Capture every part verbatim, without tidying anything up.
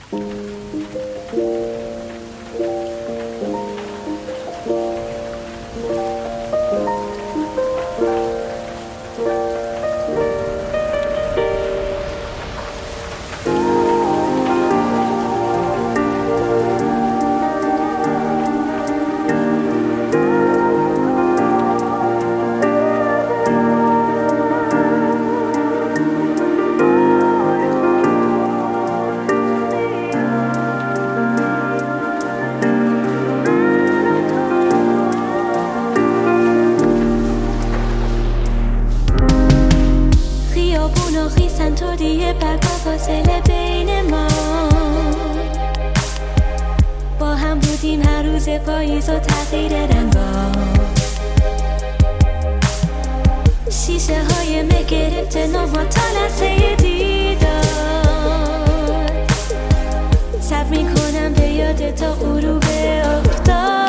دیگه برگا فاصله بین ما با هم بودیم هر روز پاییز و تغییر رنگا شیشه های مه گرفته نو تا لحظه دیدار صبر میکنم به یاد تا غروب افتاد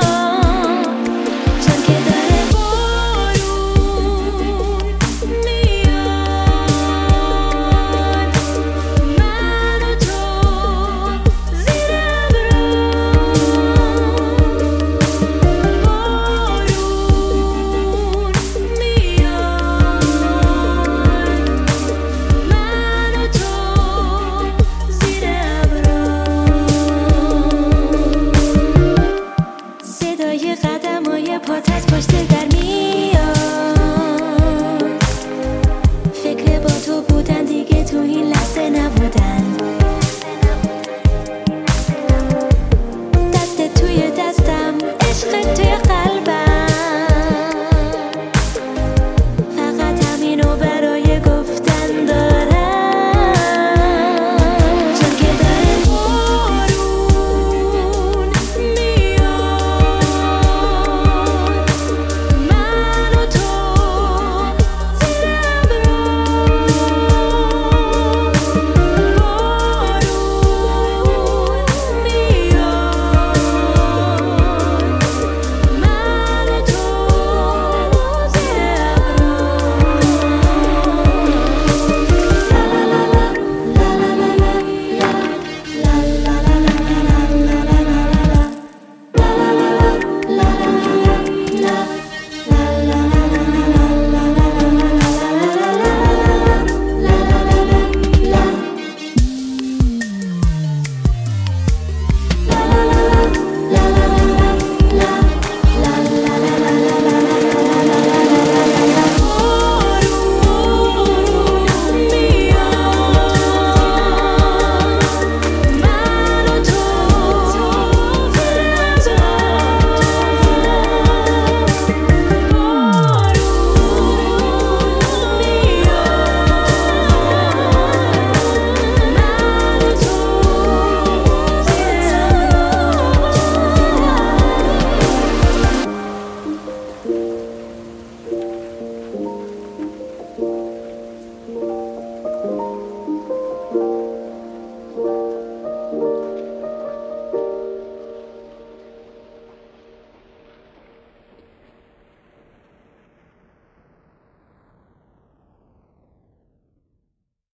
پات از پشت در میاد فکر با تو بودن دیگه تو این لحظه نبودن دست توی دستم عشق توی قلبم فقط همینو برای گفتن دارم چون که داره بارون